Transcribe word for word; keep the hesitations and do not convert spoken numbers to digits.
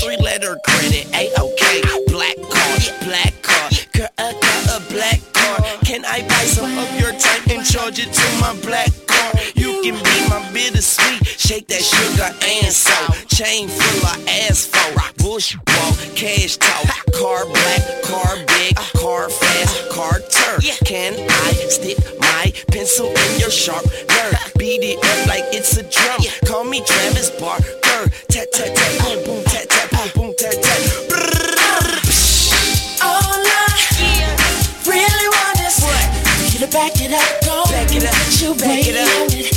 three letter credit, A-OK. Black card, black card, girl, I got a black card. Can I buy some of your time and charge it to my black card? You can be my bittersweet, shake that sugar and salt. Chain full of asphalt, bush walk, cash talk. Car black, car big, car fast, car turn. Can I stick my pencil in your sharp nerve? Beat it up like it's a drum. Call me Travis Barker. Tat tat tat, boom boom, tat tat, boom boom, tat tat. All I really want is you to back it up, go. Back it up, you back it up. on it.